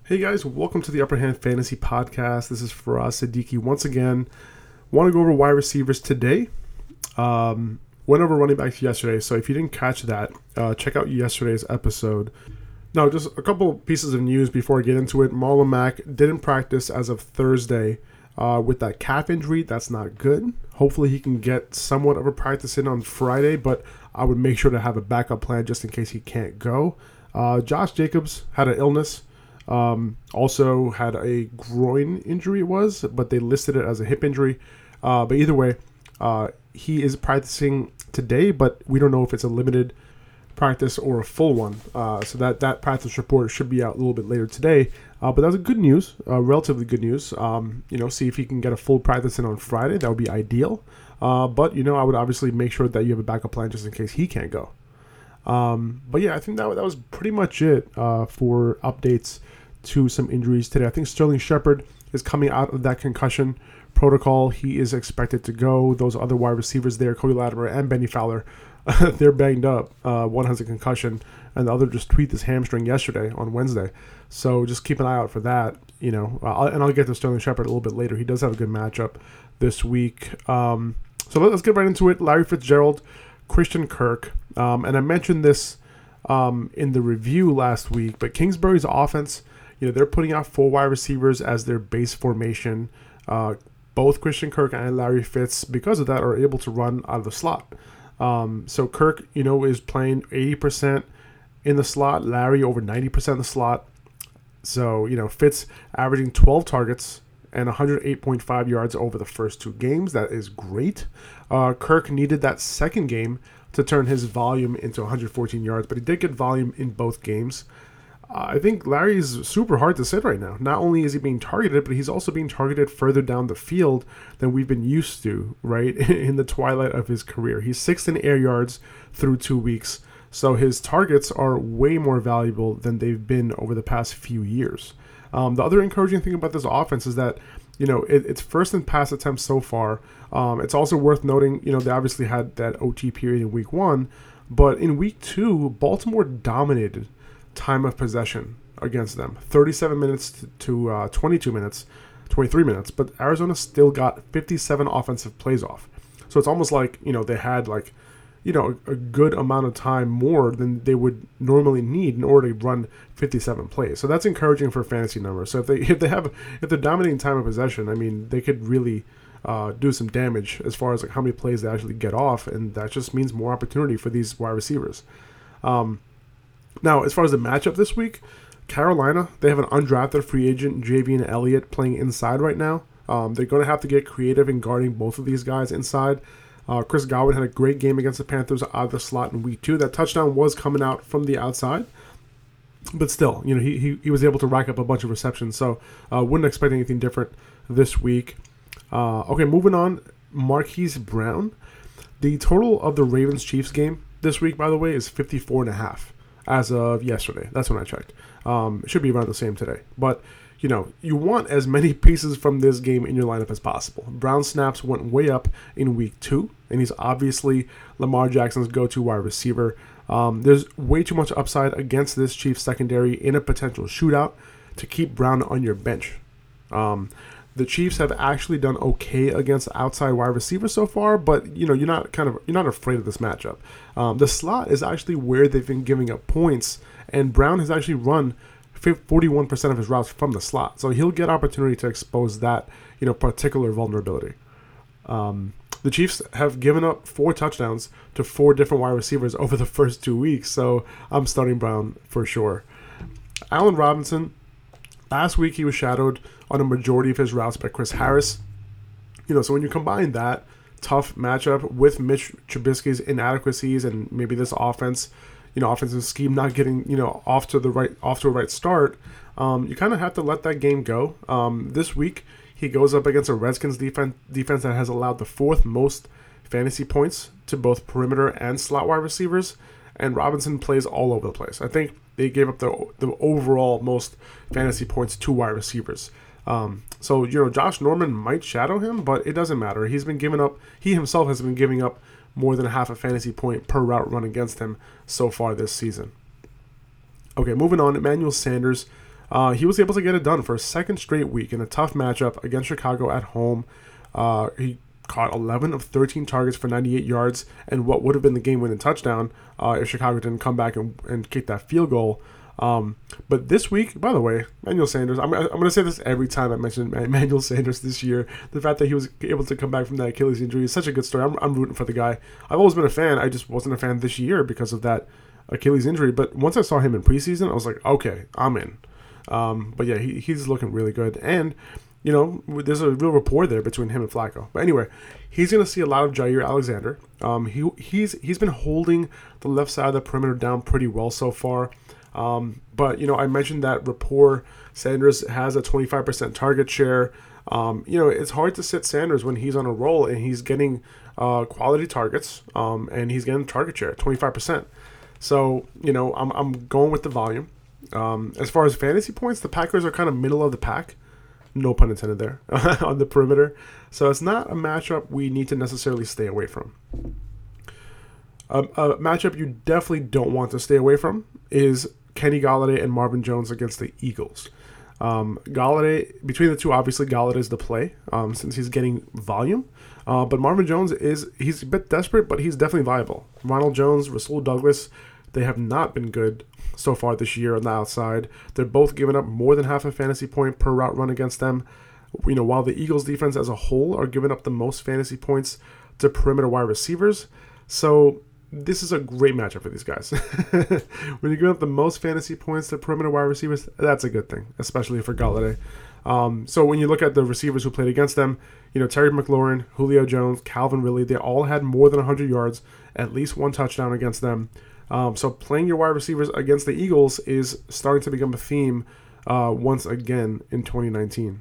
Hey guys, welcome to the Upper Hand Fantasy Podcast. This is Faraz Siddiqui once again. Want to go over wide receivers today. Went over running backs yesterday, so if you didn't catch that, check out yesterday's episode. Now, just a couple pieces of news before I get into it. Marlon Mack didn't practice as of Thursday with that calf injury. That's not good. Hopefully he can get somewhat of a practice in on Friday, but I would make sure to have a backup plan just in case he can't go. Josh Jacobs had an illness. Also had a groin injury but they listed it as a hip injury. But either way, he is practicing today, but we don't know if it's a limited practice or a full one. So that practice report should be out a little bit later today. But that's a good news, relatively good news. See if he can get a full practice in on Friday. That would be ideal. But I would obviously make sure that you have a backup plan just in case he can't go. But yeah, I think that was pretty much it for updates to some injuries today. I think Sterling Shepard is coming out of that concussion protocol. He is expected to go. Those other wide receivers there, Cody Latimer and Benny Fowler, they're banged up. One has a concussion, and the other just tweaked his hamstring yesterday on Wednesday. So just keep an eye out for that. I'll get to Sterling Shepard a little bit later. He does have a good matchup this week. So let's get right into it. Larry Fitzgerald, Christian Kirk, and I mentioned this in the review last week, but Kingsbury's offense, they're putting out 4 wide receivers as their base formation. Both Christian Kirk and Larry Fitz, because of that, are able to run out of the slot. So Kirk, is playing 80% in the slot. Larry over 90% in the slot. So, Fitz averaging 12 targets and 108.5 yards over the first 2 games. That is great. Kirk needed that second game to turn his volume into 114 yards, but he did get volume in both games. I think Larry's super hard to sit right now. Not only is he being targeted, but he's also being targeted further down the field than we've been used to, right, in the twilight of his career. He's 6th in air yards through 2 weeks, so his targets are way more valuable than they've been over the past few years. The other encouraging thing about this offense is that, it's first in pass attempts so far. It's also worth noting, they obviously had that OT period in week 1, but in week 2, Baltimore dominated time of possession against them, 37 minutes to 23 minutes, but Arizona still got 57 offensive plays off. So it's almost like, they had a good amount of time more than they would normally need in order to run 57 plays. So that's encouraging for fantasy numbers. So if they're dominating time of possession, I mean, they could really do some damage as far as how many plays they actually get off, and that just means more opportunity for these wide receivers. Now, as far as the matchup this week, Carolina, they have an undrafted free agent, Javian Elliott, playing inside right now. They're going to have to get creative in guarding both of these guys inside. Chris Godwin had a great game against the Panthers out of the slot in week 2. That touchdown was coming out from the outside, but still, he was able to rack up a bunch of receptions, so wouldn't expect anything different this week. Okay, moving on, Marquise Brown. The total of the Ravens-Chiefs game this week, by the way, is 54.5 as of yesterday. That's when I checked. It should be around the same today. But, you want as many pieces from this game in your lineup as possible. Brown snaps went way up in week 2, and he's obviously Lamar Jackson's go-to wide receiver. There's way too much upside against this Chiefs secondary in a potential shootout to keep Brown on your bench. The Chiefs have actually done okay against outside wide receivers so far, but you're not afraid of this matchup. The slot is actually where they've been giving up points, and Brown has actually run 41% of his routes from the slot, so he'll get opportunity to expose that particular vulnerability. The Chiefs have given up 4 touchdowns to 4 different wide receivers over the first 2 weeks, so I'm starting Brown for sure. Allen Robinson. Last week, he was shadowed on a majority of his routes by Chris Harris. So when you combine that tough matchup with Mitch Trubisky's inadequacies and maybe this offensive scheme not getting, off to a right start, you kind of have to let that game go. This week, he goes up against a Redskins defense that has allowed the 4th most fantasy points to both perimeter and slot wide receivers, and Robinson plays all over the place. I think they gave up the overall most fantasy points to wide receivers. So Josh Norman might shadow him, but it doesn't matter. He himself has been giving up more than half a fantasy point per route run against him so far this season. Okay, moving on. Emmanuel Sanders He was able to get it done for a second straight week in a tough matchup against Chicago at home. He caught 11 of 13 targets for 98 yards and what would have been the game-winning touchdown if Chicago didn't come back and kick that field goal. But this week, by the way, Emmanuel Sanders, I'm going to say this every time I mention Emmanuel Sanders this year. The fact that he was able to come back from that Achilles injury is such a good story. I'm rooting for the guy. I've always been a fan. I just wasn't a fan this year because of that Achilles injury. But once I saw him in preseason, I was like, okay, I'm in. But yeah, he's looking really good. And, you know, there's a real rapport there between him and Flacco. But anyway, he's going to see a lot of Jair Alexander. He's been holding the left side of the perimeter down pretty well so far. But, you know, I mentioned that rapport. Sanders has a 25% target share. You know, it's hard to sit Sanders when he's on a roll and he's getting quality targets and he's getting target share, 25%. So, you know, I'm going with the volume. As far as fantasy points, the Packers are kind of middle of the pack. No pun intended there, on the perimeter. So it's not a matchup we need to necessarily stay away from. A matchup you definitely don't want to stay away from is Kenny Golladay and Marvin Jones against the Eagles. Golladay, between the two, obviously Golladay is the play since he's getting volume. But Marvin Jones he's a bit desperate, but he's definitely viable. Ronald Jones, Rasul Douglas, they have not been good so far this year on the outside. They're both giving up more than half a fantasy point per route run against them. You know, while the Eagles defense as a whole are giving up the most fantasy points to perimeter wide receivers. So this is a great matchup for these guys. When you give up the most fantasy points to perimeter wide receivers, that's a good thing, especially for Golladay. So when you look at the receivers who played against them, you know, Terry McLaurin, Julio Jones, Calvin Ridley, they all had more than 100 yards, at least one touchdown against them. So playing your wide receivers against the Eagles is starting to become a theme once again in 2019.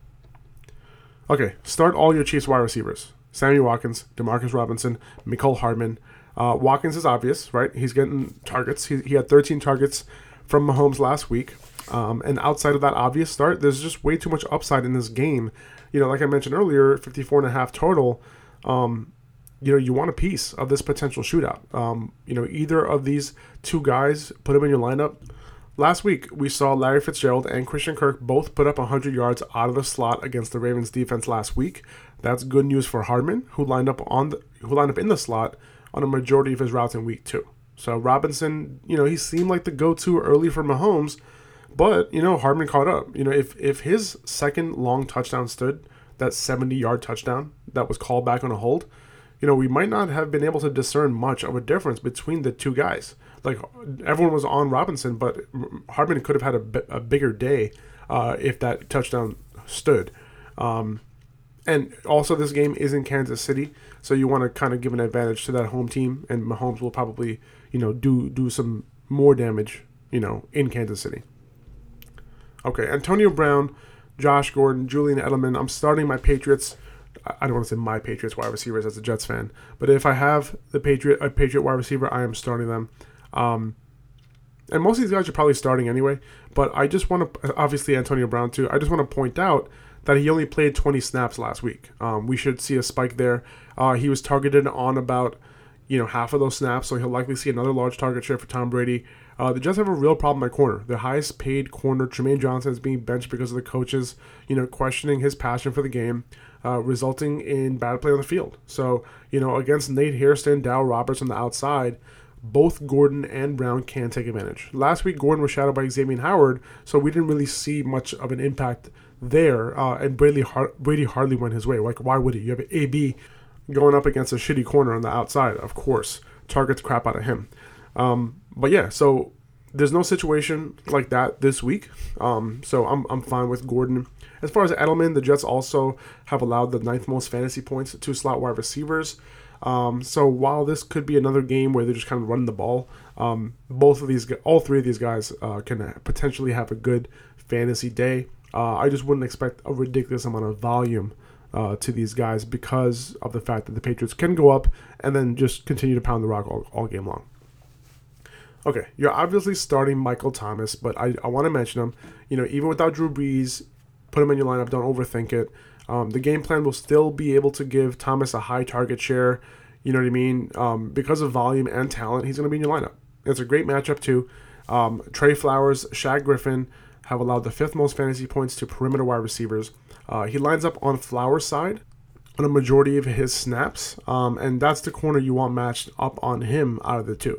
Okay, start all your Chiefs wide receivers. Sammy Watkins, Demarcus Robinson, Mecole Hardman. Watkins is obvious, right? He's getting targets. He had 13 targets from Mahomes last week. And outside of that obvious start, there's just way too much upside in this game. You know, like I mentioned earlier, 54.5 total. You know, you want a piece of this potential shootout. You know, either of these two guys, put them in your lineup. Last week, we saw Larry Fitzgerald and Christian Kirk both put up 100 yards out of the slot against the Ravens defense last week. That's good news for Hardman, who lined up in the slot on a majority of his routes in week 2. So Robinson, you know, he seemed like the go-to early for Mahomes, but, you know, Hardman caught up. You know, if his second long touchdown stood, that 70-yard touchdown that was called back on a hold, you know, we might not have been able to discern much of a difference between the two guys. Like, everyone was on Robinson, but Hardman could have had a bigger day if that touchdown stood. And also, this game is in Kansas City, so you want to kind of give an advantage to that home team, and Mahomes will probably, you know, do some more damage, you know, in Kansas City. Okay, Antonio Brown, Josh Gordon, Julian Edelman. I'm starting my Patriots. I don't want to say my Patriots wide receivers as a Jets fan, but if I have a Patriot wide receiver, I am starting them. And most of these guys are probably starting anyway, but I just want to, obviously Antonio Brown too, I just want to point out that he only played 20 snaps last week. We should see a spike there. He was targeted on about, you know, half of those snaps, so he'll likely see another large target share for Tom Brady. The Jets have a real problem at corner. The highest paid corner, Tremaine Johnson, is being benched because of the coaches, you know, questioning his passion for the game, resulting in bad play on the field. So, you know, against Nate Hairston, Dow Roberts on the outside, both Gordon and Brown can take advantage. Last week, Gordon was shadowed by Xavier Howard, so we didn't really see much of an impact there, and Brady hardly went his way. Like, why would he? You have AB going up against a shitty corner on the outside, of course. Target the crap out of him. But yeah, so there's no situation like that this week. So I'm fine with Gordon. As far as Edelman, the Jets also have allowed the 9th most fantasy points to slot wide receivers. So while this could be another game where they're just kind of running the ball, all three of these guys can potentially have a good fantasy day. I just wouldn't expect a ridiculous amount of volume to these guys because of the fact that the Patriots can go up and then just continue to pound the rock all game long. Okay, you're obviously starting Michael Thomas, but I want to mention him. You know, even without Drew Brees, put him in your lineup. Don't overthink it. The game plan will still be able to give Thomas a high target share. You know what I mean? Because of volume and talent, he's going to be in your lineup. It's a great matchup too. Trey Flowers, Shaq Griffin, have allowed the 5th most fantasy points to perimeter wide receivers. He lines up on Flowers' side on a majority of his snaps, and that's the corner you want matched up on him out of the two.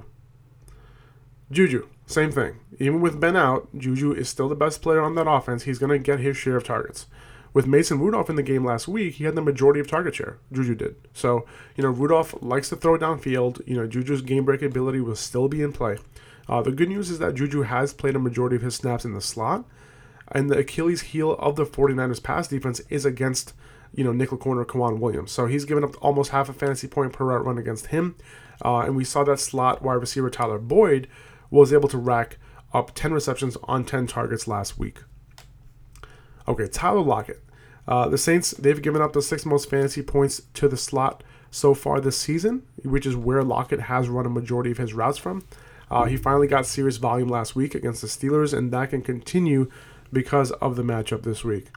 Juju, same thing. Even with Ben out, Juju is still the best player on that offense. He's going to get his share of targets. With Mason Rudolph in the game last week, he had the majority of target share. Juju did. So, Rudolph likes to throw it downfield. Juju's game-breaking ability will still be in play. The good news is that Juju has played a majority of his snaps in the slot, and the Achilles heel of the 49ers pass defense is against, nickel corner K'Waun Williams. So he's given up almost half a fantasy point per route run against him. And we saw that slot wide receiver Tyler Boyd was able to rack up 10 receptions on 10 targets last week. Okay, Tyler Lockett. The Saints, they've given up the 6th most fantasy points to the slot so far this season, which is where Lockett has run a majority of his routes from. He finally got serious volume last week against the Steelers, and that can continue because of the matchup this week.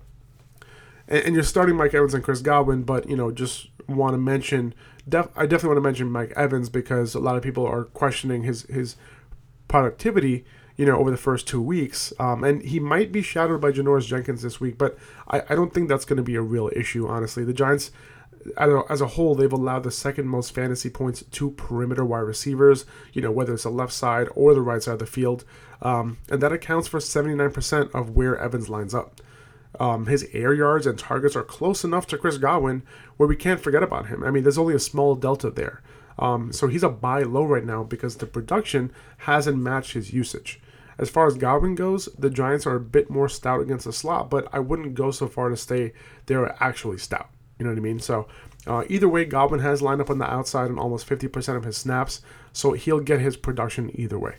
And you're starting Mike Evans and Chris Godwin, but, just want to mention, I definitely want to mention Mike Evans because a lot of people are questioning his productivity, over the first 2 weeks. And he might be shadowed by Janoris Jenkins this week, but I don't think that's going to be a real issue, honestly. The Giants, as a whole, they've allowed the 2nd most fantasy points to perimeter wide receivers, whether it's the left side or the right side of the field. And that accounts for 79% of where Evans lines up. His air yards and targets are close enough to Chris Godwin where we can't forget about him. I mean, there's only a small delta there. So he's a buy low right now because the production hasn't matched his usage. As far as Godwin goes, the Giants are a bit more stout against the slot, but I wouldn't go so far to say they're actually stout. You know what I mean? So either way, Godwin has lined up on the outside on almost 50% of his snaps, so he'll get his production either way.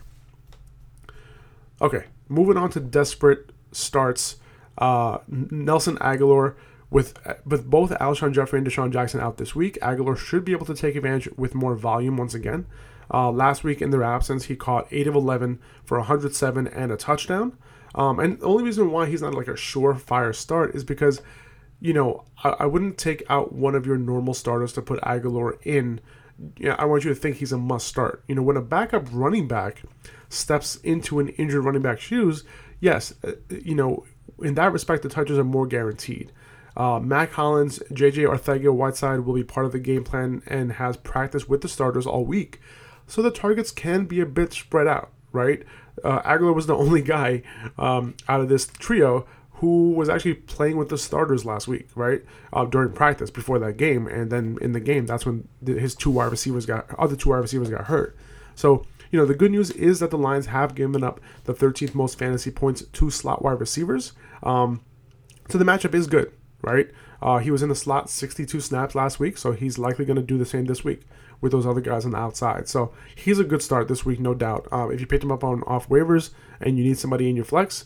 Okay, moving on to desperate starts. Nelson Agholor, with both Alshon Jeffrey and Deshaun Jackson out this week, Agholor should be able to take advantage with more volume once again. Last week in their absence, he caught 8 of 11 for 107 and a touchdown. And the only reason why he's not like a surefire start is because, I wouldn't take out one of your normal starters to put Agholor in. I want you to think he's a must start. When a backup running back steps into an injured running back shoes, yes, in that respect, the touches are more guaranteed. Mac Hollins, J.J. Arcega-Whiteside will be part of the game plan and has practiced with the starters all week. So the targets can be a bit spread out, right? Agholor was the only guy out of this trio who was actually playing with the starters last week, right? During practice before that game. And then in the game, that's when his other two wide receivers got hurt. So, the good news is that the Lions have given up the 13th most fantasy points to slot wide receivers. So the matchup is good, right? He was in the slot 62 snaps last week, so he's likely going to do the same this week with those other guys on the outside. So he's a good start this week, no doubt. If you picked him up off waivers and you need somebody in your flex,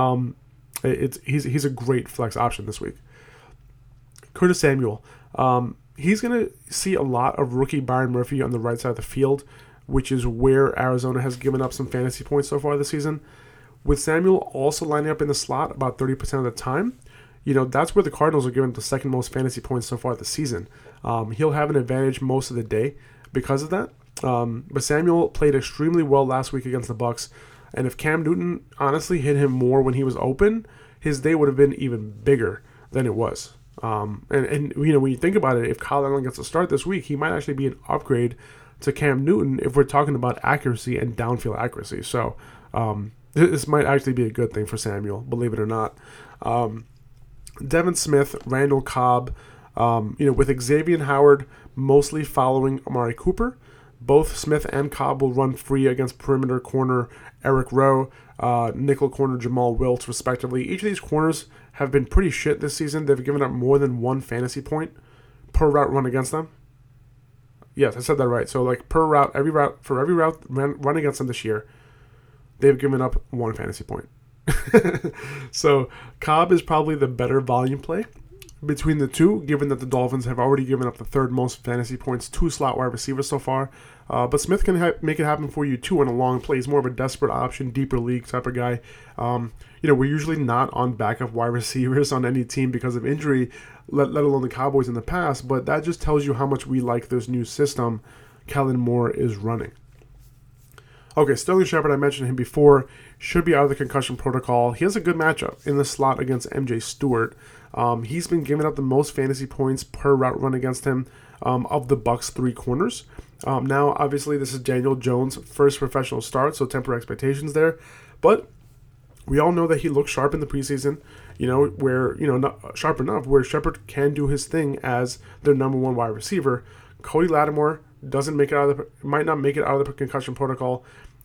he's a great flex option this week. Curtis Samuel, he's going to see a lot of rookie Byron Murphy on the right side of the field, which is where Arizona has given up some fantasy points so far this season. With Samuel also lining up in the slot about 30% of the time, that's where the Cardinals are giving up the 2nd most fantasy points so far this season. He'll have an advantage most of the day because of that. But Samuel played extremely well last week against the Bucs, and if Cam Newton honestly hit him more when he was open, his day would have been even bigger than it was. And when you think about it, if Kyle Allen gets a start this week, he might actually be an upgrade to Cam Newton if we're talking about accuracy and downfield accuracy. So this might actually be a good thing for Samuel, believe it or not. Devin Smith, Randall Cobb, with Xavier Howard mostly following Amari Cooper, both Smith and Cobb will run free against perimeter corner Eric Rowe, nickel corner Jamal Wiltz, respectively. Each of these corners have been pretty shit this season. They've given up more than 1 fantasy point per route run against them. Yes, I said that right. So, like, every route run against them this year, they've given up 1 fantasy point. So, Cobb is probably the better volume play between the two, given that the Dolphins have already given up the 3rd most fantasy points to slot wide receivers so far. But Smith can make it happen for you, too, on a long play. He's more of a desperate option, deeper league type of guy. We're usually not on backup wide receivers on any team because of injury, let alone the Cowboys in the past, but that just tells you how much we like this new system Kellen Moore is running. Okay, Sterling Shepard, I mentioned him before, should be out of the concussion protocol. He has a good matchup in the slot against MJ Stewart. He's been giving up the most fantasy points per route run against him of the Bucs' three corners. Now, obviously, this is Daniel Jones' first professional start, so temper expectations there. But we all know that he looked sharp in the preseason, not sharp enough where Shepard can do his thing as their number one wide receiver. Cody Lattimore might not make it out of the concussion protocol.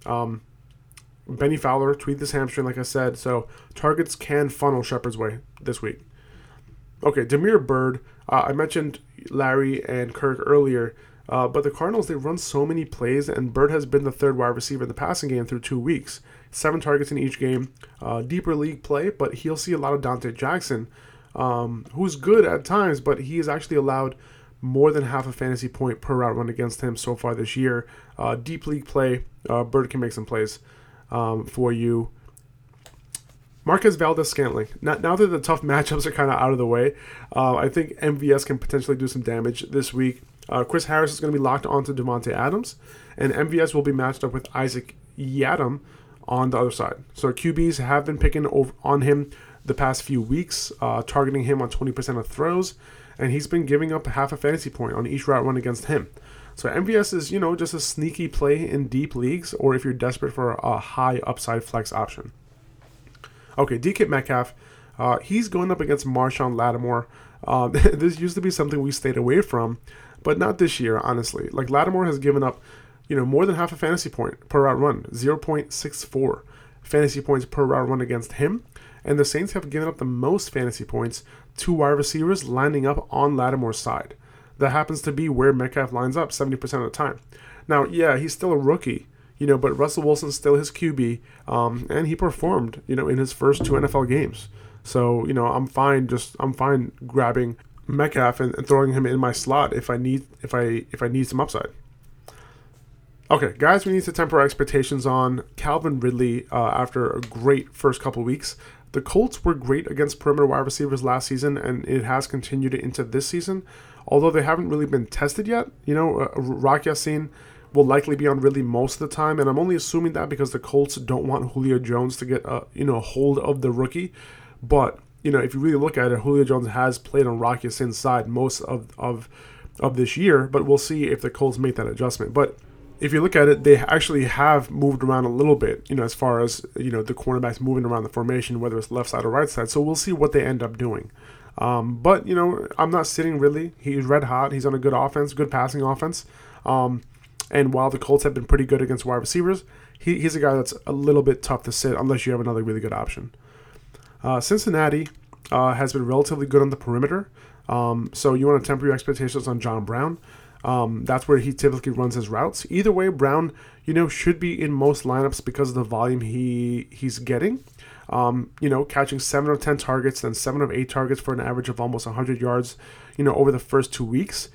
Benny Fowler tweaked his hamstring, like I said, so targets can funnel Shepard's way this week. Okay, Damiere Byrd. I mentioned Larry and Kirk earlier, but the Cardinals, they run so many plays, and Byrd has been the third wide receiver in the passing game through 2 weeks. 7 targets in each game. Deeper league play, but he'll see a lot of Dante Jackson, who's good at times, but he has actually allowed more than half a fantasy point per route run against him so far this year. Deep league play, Byrd can make some plays for you. Marquez Valdes-Scantling. Now that the tough matchups are kind of out of the way, I think MVS can potentially do some damage this week. Chris Harris is going to be locked onto Devontae Adams, and MVS will be matched up with Isaac Yiadom on the other side. So QBs have been picking on him the past few weeks, targeting him on 20% of throws, and he's been giving up half a fantasy point on each route run against him. So MVS is, just a sneaky play in deep leagues, or if you're desperate for a high upside flex option. Okay, DK Metcalf, he's going up against Marshawn Lattimore. This used to be something we stayed away from, but not this year, honestly. Like, Lattimore has given up, more than half a fantasy point per route run, 0.64 fantasy points per route run against him. And the Saints have given up the most fantasy points to wide receivers lining up on Lattimore's side. That happens to be where Metcalf lines up 70% of the time. Now, yeah, he's still a rookie, but Russell Wilson's still his QB, and he performed, in his first 2 NFL games. So, I'm fine grabbing Metcalf and throwing him in my slot if I need some upside. Okay, guys, we need to temper our expectations on Calvin Ridley after a great first couple weeks. The Colts were great against perimeter wide receivers last season, and it has continued into this season, although they haven't really been tested yet. Rock Ya-Sin will likely be on Ridley most of the time, and I'm only assuming that because the Colts don't want Julio Jones to get a hold of the rookie. But if you really look at it, Julio Jones has played on Rock Ya-Sin's side most of this year, but we'll see if the Colts make that adjustment. But if you look at it, they actually have moved around a little bit, as far as, the cornerbacks moving around the formation, whether it's left side or right side. So we'll see what they end up doing. But, I'm not sitting Ridley. He's red hot. He's on a good offense, good passing offense. And while the Colts have been pretty good against wide receivers, he's a guy that's a little bit tough to sit unless you have another really good option. Cincinnati has been relatively good on the perimeter. So you want to temper your expectations on John Brown. That's where he typically runs his routes. Either way, Brown, should be in most lineups because of the volume he's getting. Catching 7 of 10 targets, then 7 of 8 targets for an average of almost 100 yards, over the first 2 weeks.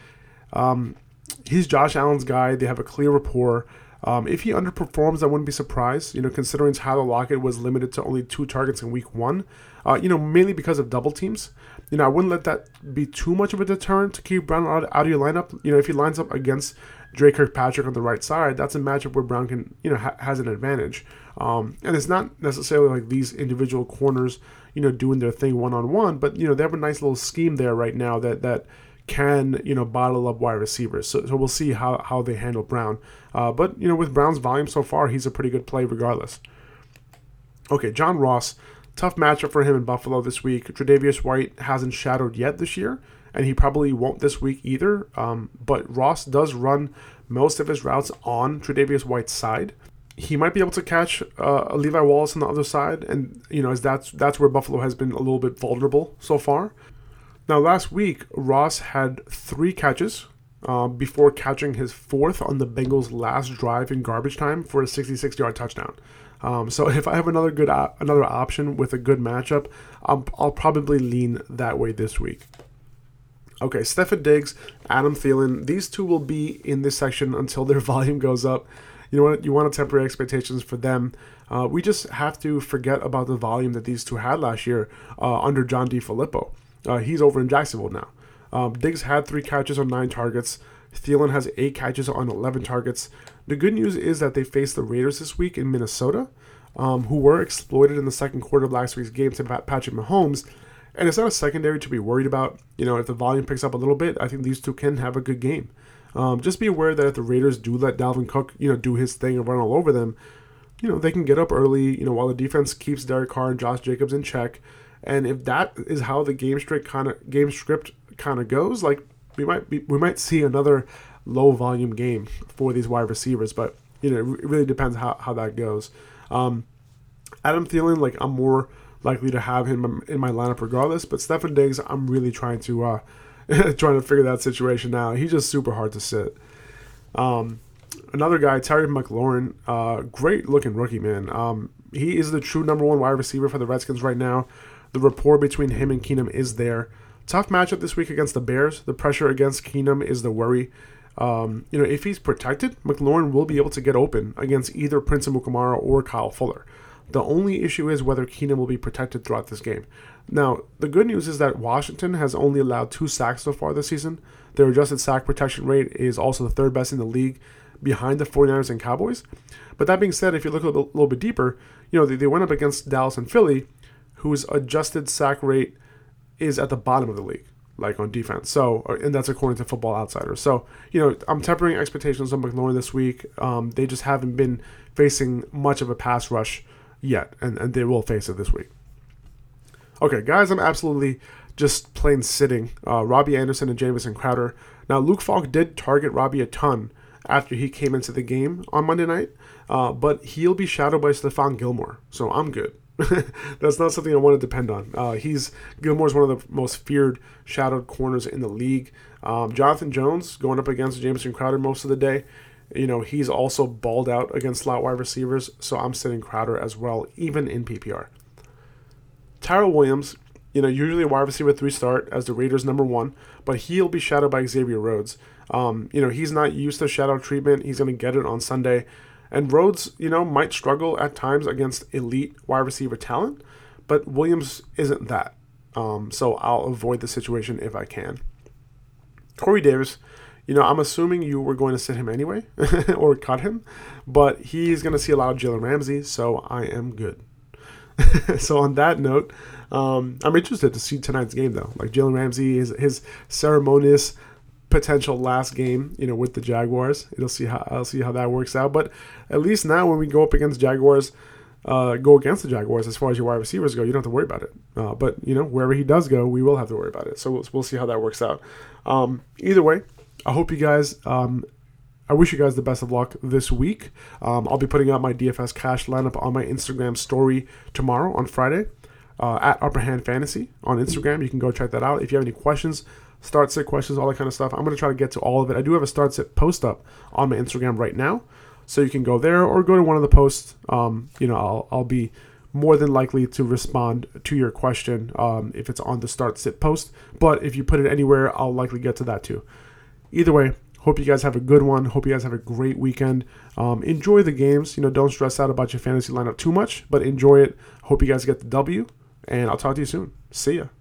He's Josh Allen's guy. They have a clear rapport. If he underperforms, I wouldn't be surprised, considering Tyler Lockett was limited to only 2 targets in week 1, mainly because of double teams. I wouldn't let that be too much of a deterrent to keep Brown out of your lineup. If he lines up against Dre Kirkpatrick on the right side, that's a matchup where Brown can, has an advantage. And it's not necessarily like these individual corners, doing their thing one-on-one, but, they have a nice little scheme there right now that can, bottle up wide receivers. So we'll see how they handle Brown. But, with Brown's volume so far, he's a pretty good play regardless. Okay, John Ross. Tough matchup for him in Buffalo this week. Tre'Davious White hasn't shadowed yet this year, and he probably won't this week either. But Ross does run most of his routes on Tre'Davious White's side. He might be able to catch Levi Wallace on the other side, and as that's where Buffalo has been a little bit vulnerable so far. Now, last week, Ross had 3 catches before catching his 4th on the Bengals' last drive in garbage time for a 66-yard touchdown. So if I have another option with a good matchup, I'll probably lean that way this week. Okay, Stefon Diggs, Adam Thielen, these two will be in this section until their volume goes up. You want to temper expectations for them. We just have to forget about the volume that these two had last year under John DeFilippo. He's over in Jacksonville now. Diggs had 3 catches on 9 targets. Thielen has 8 catches on 11 targets. The good news is that they face the Raiders this week in Minnesota, who were exploited in the second quarter of last week's game to Patrick Mahomes. And it's not a secondary to be worried about. If the volume picks up a little bit, I think these two can have a good game. Just be aware that if the Raiders do let Dalvin Cook, do his thing and run all over them, they can get up early, while the defense keeps Derek Carr and Josh Jacobs in check. And if that is how the game script kind of goes, like we might see another low volume game for these wide receivers. But it really depends how that goes. Adam Thielen, like I'm more likely to have him in my lineup regardless. But Stefon Diggs, I'm really trying to figure that situation out. He's just super hard to sit. Another guy, Terry McLaurin, great looking rookie, man. He is the true number 1 wide receiver for the Redskins right now. The rapport between him and Keenum is there. Tough matchup this week against the Bears. The pressure against Keenum is the worry. If he's protected, McLaurin will be able to get open against either Prince Amukamara or Kyle Fuller. The only issue is whether Keenum will be protected throughout this game. Now, the good news is that Washington has only allowed 2 sacks so far this season. Their adjusted sack protection rate is also the 3rd best in the league, behind the 49ers and Cowboys. But that being said, if you look a little bit deeper, they went up against Dallas and Philly, whose adjusted sack rate is at the bottom of the league, like on defense. So, and that's according to Football Outsiders. So, I'm tempering expectations on McLaurin this week. They just haven't been facing much of a pass rush yet, and they will face it this week. Okay, guys, I'm absolutely just plain sitting. Robbie Anderson and Jamison Crowder. Now, Luke Falk did target Robbie a ton after he came into the game on Monday night, but he'll be shadowed by Stephon Gilmore, so I'm good. That's not something I want to depend on. Gilmore's one of the most feared shadowed corners in the league. Jonathan Jones going up against Jamison Crowder most of the day. He's also balled out against slot wide receivers, so I'm sitting Crowder as well, even in PPR. Tyrell Williams, usually a wide receiver 3 start as the Raiders' number 1, but he'll be shadowed by Xavier Rhodes. He's not used to shadow treatment. He's going to get it on Sunday. And Rhodes, might struggle at times against elite wide receiver talent, but Williams isn't that. So I'll avoid the situation if I can. Corey Davis, I'm assuming you were going to sit him anyway or cut him, but he's going to see a lot of Jalen Ramsey, so I am good. So on that note, I'm interested to see tonight's game, though. Like Jalen Ramsey, his ceremonious potential last game, with the Jaguars. I'll see how that works out. But at least now, when we go up against the Jaguars, as far as your wide receivers go, you don't have to worry about it. But wherever he does go, we will have to worry about it. So we'll see how that works out. Either way, I hope you guys. I wish you guys the best of luck this week. I'll be putting out my DFS cash lineup on my Instagram story tomorrow on Friday at Upper Hand Fantasy on Instagram. You can go check that out. If you have any questions, start sit questions, all that kind of stuff, I'm going to try to get to all of it. I do have a start sit post up on my Instagram right now, so you can go there or go to one of the posts. I'll be more than likely to respond to your question if it's on the start sit post. But if you put it anywhere, I'll likely get to that too. Either way, hope you guys have a good one. Hope you guys have a great weekend. Enjoy the games. Don't stress out about your fantasy lineup too much, but enjoy it. Hope you guys get the W, and I'll talk to you soon. See ya.